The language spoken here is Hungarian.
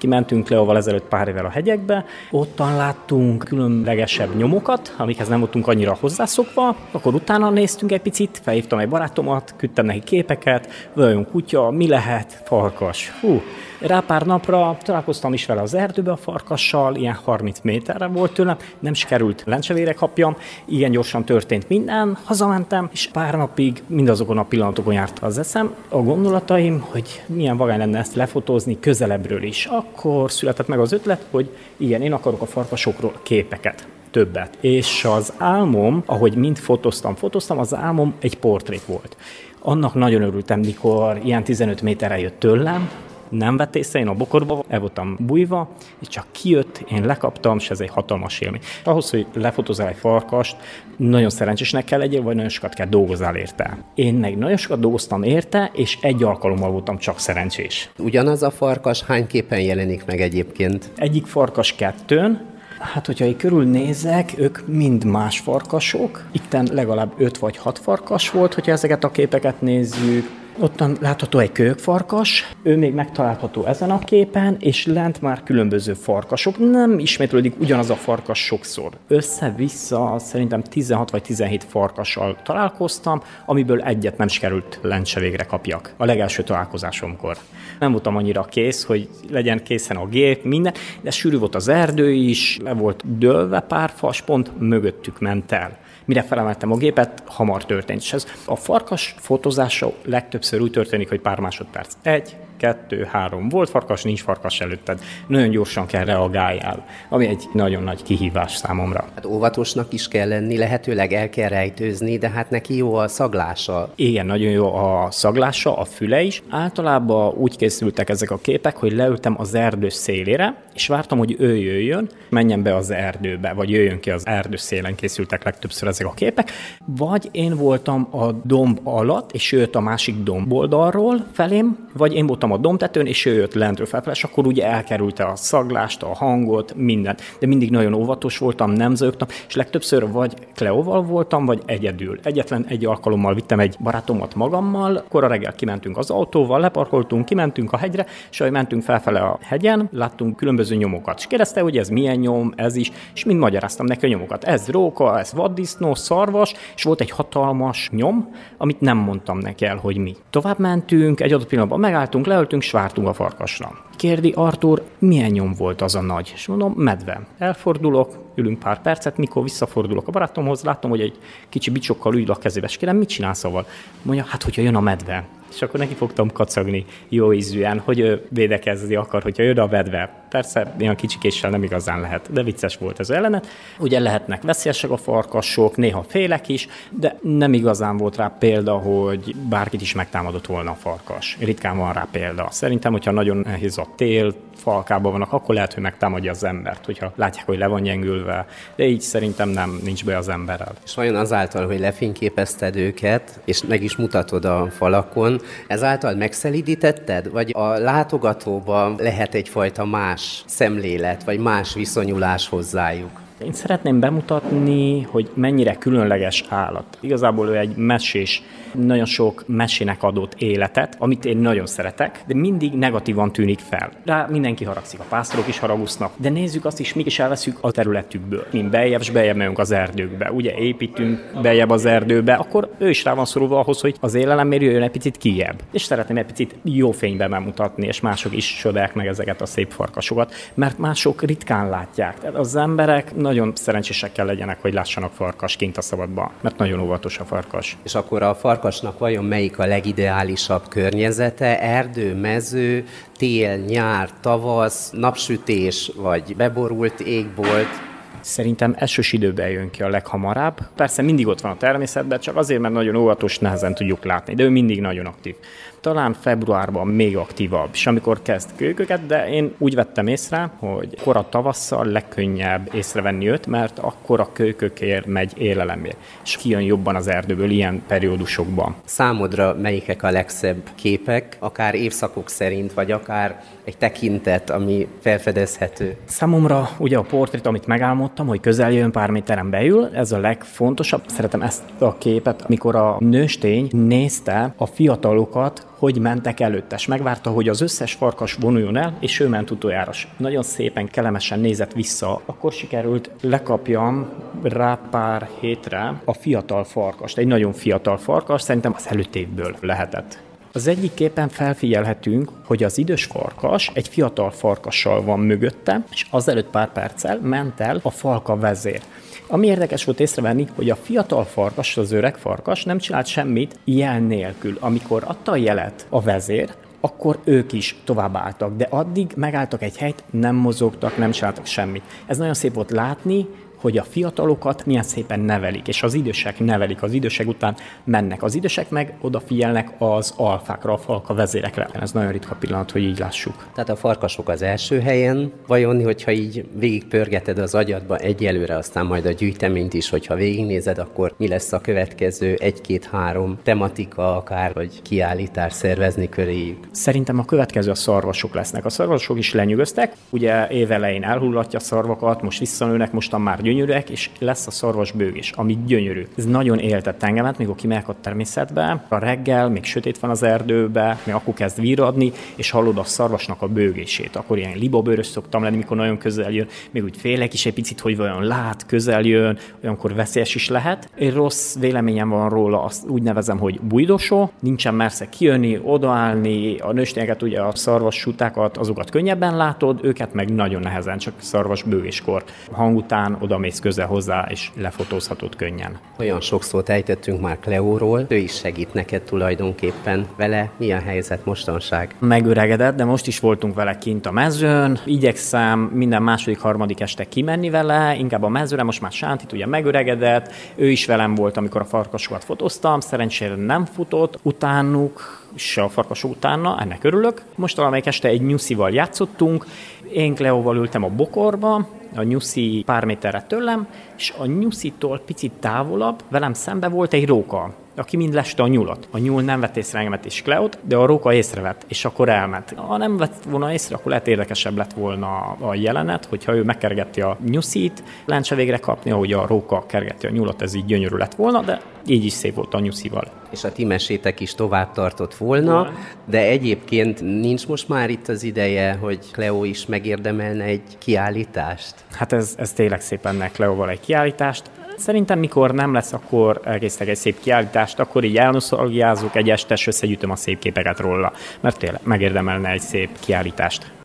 Kimentünk Leóval ezelőtt pár évvel a hegyekbe, ottan láttunk különlegesebb nyomokat, amikhez nem voltunk annyira hozzászokva, akkor utána néztünk egy picit, felhívtam egy barátomat, küldtem neki képeket, vajon kutya, mi lehet, farkas. Rá pár napra találkoztam is vele az erdőbe a farkassal, ilyen 30 méterre volt tőlem, nem sikerült lencsevére kapjam, ilyen gyorsan történt minden, hazamentem, és pár napig mindazokon a pillanatokon járt az eszem, a gondolataim, hogy milyen vagány lenne ezt lefotózni közelebbről is. Akkor született meg az ötlet, hogy igen, én akarok a farkasokról képeket. Többet. És az álmom, ahogy mind fotóztam, az álmom egy portrét volt. Annak nagyon örültem, mikor ilyen 15 méterre jött tőlem, nem vett észre, én a bokorba el voltam bújva, és csak kijött, én lekaptam, és ez egy hatalmas élmény. Ahhoz, hogy lefotózzál egy farkast, nagyon szerencsésnek kell legyél, vagy nagyon sokat kell dolgozzál érte. Én meg nagyon sokat dolgoztam érte, és egy alkalommal voltam csak szerencsés. Ugyanaz a farkas hány képen jelenik meg egyébként? Egyik farkas 2, hát, hogyha így körülnézek, ők mind más farkasok. Itten legalább 5 vagy 6 farkas volt, hogyha ezeket a képeket nézzük. Ottan látható egy kölyökfarkas, ő még megtalálható ezen a képen, és lent már különböző farkasok. Nem ismétlődik ugyanaz a farkas sokszor. Össze-vissza szerintem 16 vagy 17 farkassal találkoztam, amiből egyet nem sikerült lencse végre kapjak. A legelső találkozásomkor. Nem voltam annyira kész, hogy legyen készen a gép, minden, de sűrű volt az erdő is, le volt dőlve pár fas, pont mögöttük ment el. Mire felemeltem a gépet, hamar történt. És ez a farkas fotózása legtöbbször úgy történik, hogy pár másodperc. 1, 2, 3. Volt farkas, nincs farkas előtted. Nagyon gyorsan kell reagáljál, ami egy nagyon nagy kihívás számomra. Hát óvatosnak is kell lenni, lehetőleg el kell rejtőzni, de hát neki jó a szaglása. Igen, nagyon jó a szaglása, a füle is. Általában úgy készültek ezek a képek, hogy leültem az erdő szélére, és vártam, hogy ő jöjjön, menjen be az erdőbe, vagy jöjjön ki az erdő szélen, készültek legtöbbször ezek a képek, vagy én voltam a domb alatt, és ő jött a másik domboldalról felém, vagy én voltam a dombtetőn, és ő jött lentről felfelé, és akkor ugye elkerülte a szaglást, a hangot, mindent. De mindig nagyon óvatos voltam, nem zögtem, és legtöbbször vagy Kleóval voltam, vagy egyedül. Egyetlen egy alkalommal vittem egy barátomat magammal, akkor a reggel kimentünk az autóval, leparkoltunk, kimentünk a hegyre, és ahogy mentünk felfele a hegyen, láttunk különböző nyomokat. És kérdezte, hogy ez milyen nyom, ez is, és mind magyaráztam neki a nyomokat. Ez róka, ez vaddisznó, szarvas, és volt egy hatalmas nyom, amit nem mondtam neki el, hogy mi. Tovább mentünk, egy adott pillanatban megálltunk, leöltünk, s vártunk a farkasra. Kérdi Artúr, milyen nyom volt az a nagy? És mondom, medve. Elfordulok, ülünk pár percet, mikor visszafordulok a barátomhoz, látom, hogy egy kicsi bicsokkal ül a kezébe, és kérdem, mit csinálsz szóval? Mondja, hát hogyha jön a medve. És akkor neki fogtam kacagni jó ízűen, hogy ő védekezni akar, hogyha jön a medve. Persze, ilyen kicsikéssel nem igazán lehet, de vicces volt ez jelenet. Ugye lehetnek veszélyesek a farkasok, néha félek is, de nem igazán volt rá példa, hogy bárkit is megtámadott volna a farkas. Ritkán van rá példa. Szerintem, hogyha nagyon nehéz a tél, falkában vannak, akkor lehet, hogy megtámadja az embert, hogyha látják, hogy le van gyengülve, de így szerintem nincs be az emberrel. És vajon azáltal, hogy lefényképezted őket, és meg is mutatod a falakon, ezáltal megszelídítetted, vagy a látogatóban lehet egyfajta más szemlélet, vagy más viszonyulás hozzájuk? Én szeretném bemutatni, hogy mennyire különleges állat. Igazából ő egy mesés, nagyon sok mesének adott életet, amit én nagyon szeretek, de mindig negatívan tűnik fel. Rá mindenki haragszik, a pásztorok is haragusznak, de nézzük azt is, mégis elveszünk a területükből. Mint beljebb megyünk az erdőkbe, ugye építünk beljebb az erdőbe, akkor ő is rá van szorulva ahhoz, hogy az élelemért jöjjön egy picit kijebb. És szeretném egy picit jó fényben bemutatni, és mások is csodálják meg ezeket a szép farkasokat, mert mások ritkán látják. Tehát az emberek nagyon szerencsések kell legyenek, hogy lássanak farkas kint a szabadban, mert nagyon óvatos a farkas. És akkor a farkasnak vajon melyik a legideálisabb környezete? Erdő, mező, tél, nyár, tavasz, napsütés, vagy beborult égbolt? Szerintem esős időben jön ki a leghamarabb. Persze mindig ott van a természetben, csak azért, mert nagyon óvatos, nehezen tudjuk látni, de ő mindig nagyon aktív. Talán februárban még aktívabb, és amikor kezd kölyköket, de én úgy vettem észre, hogy kora tavasszal legkönnyebb észrevenni őt, mert akkor a kölykökért megy élelemért, és kijön jobban az erdőből ilyen periódusokban. Számodra melyikek a legszebb képek, akár évszakok szerint, vagy akár egy tekintet, ami felfedezhető? Számomra ugye a portrét, amit megálmodtam, hogy közel jön pár méteren beül, ez a legfontosabb. Szeretem ezt a képet, amikor a nőstény nézte a fiatalokat, hogy mentek előtte, és megvárta, hogy az összes farkas vonuljon el, és ő ment utoljára. Nagyon szépen, kellemesen nézett vissza. Akkor sikerült lekapjam rá pár hétre a fiatal farkast, egy nagyon fiatal farkas, szerintem az előtt évből lehetett. Az egyik képen felfigyelhetünk, hogy az idős farkas egy fiatal farkassal van mögötte, és azelőtt pár perccel ment el a falka vezér. Ami érdekes volt észrevenni, hogy a fiatal farkas, az öreg farkas nem csinált semmit jel nélkül. Amikor adta a jelet a vezér, akkor ők is továbbálltak, de addig megálltak egy helyt, nem mozogtak, nem csináltak semmit. Ez nagyon szép volt látni, hogy a fiatalokat milyen szépen nevelik, és az idősek nevelik, az idősek után mennek. Az idősek meg odafigyelnek az alfákra, a falka vezérekre. Ez nagyon ritka pillanat, hogy így lássuk. Tehát a farkasok az első helyen, vajon, hogyha így végigpörgeted az agyadba egyelőre, aztán majd a gyűjteményt is, hogyha végignézed, akkor mi lesz a következő 1-2-3 tematika akár, vagy kiállítás szervezni köréjük? Szerintem a következő a szarvasok lesznek. A szarvasok is lenyűgöztek, ugye évelején elhullatja a szarvakat, most visszanőnek, mostan már gyönyörűek, és lesz a szarvasbőg is, ami gyönyörű. Ez nagyon éltett engemet, mikor kimegyek a természetbe, a reggel, még sötét van az erdőbe, még akkor kezd virradni, és hallod a szarvasnak a bőgését. Akkor ilyen libabőrös szoktam lenni, mikor nagyon közel jön, még úgy félek is egy picit, hogy vajon lát, közel jön, olyankor veszélyes is lehet. Egy rossz véleményem van róla, azt úgy nevezem, hogy bujdosó, nincsen mersze kijönni, odaállni, a nőstényeket, ugye a szarvassutákat, azokat könnyebben látod, őket meg nagyon nehezen, csak szarvasbőgéskor. Hang után oda mész közel hozzá, és lefotózhatod könnyen. Olyan sok szót ejtettünk már Cleóról, ő is segít neked tulajdonképpen vele. Mi a helyzet mostanság? Megöregedett, de most is voltunk vele kint a mezőn. Igyekszem minden második, harmadik este kimenni vele, inkább a mezőre, most már Sántit ugye megöregedett, ő is velem volt, amikor a farkasokat fotóztam, szerencsére nem futott utánuk, se a farkasok utána, ennek örülök. Most valamelyik este egy nyuszival játszottunk, én Cleóval ültem a bokorba, a nyuszi pár méterre tőlem, és a nyuszitól picit távolabb velem szembe volt egy róka, aki mind leste a nyulat. A nyúl nem vett észre engemet és Cleót, de a róka észrevett, és akkor elment. Ha nem vett volna észre, akkor lehet érdekesebb lett volna a jelenet, hogyha ő megkergeti a nyuszit, lencse végre kapni, ahogy a róka kergeti a nyulat, ez így gyönyörű lett volna, de így is szép volt a nyuszival. És a ti mesétek is tovább tartott volna, de egyébként nincs most már itt az ideje, hogy Cleó is megérdemelne egy kiállítást? Hát ez tényleg szép ennek Cleóval egy kiállítást. Szerintem mikor nem lesz, akkor elkészítek egy szép kiállítást, akkor így elnosztalgiázok egy este, és összegyűjtöm a szép képeket róla, mert tényleg megérdemelne egy szép kiállítást.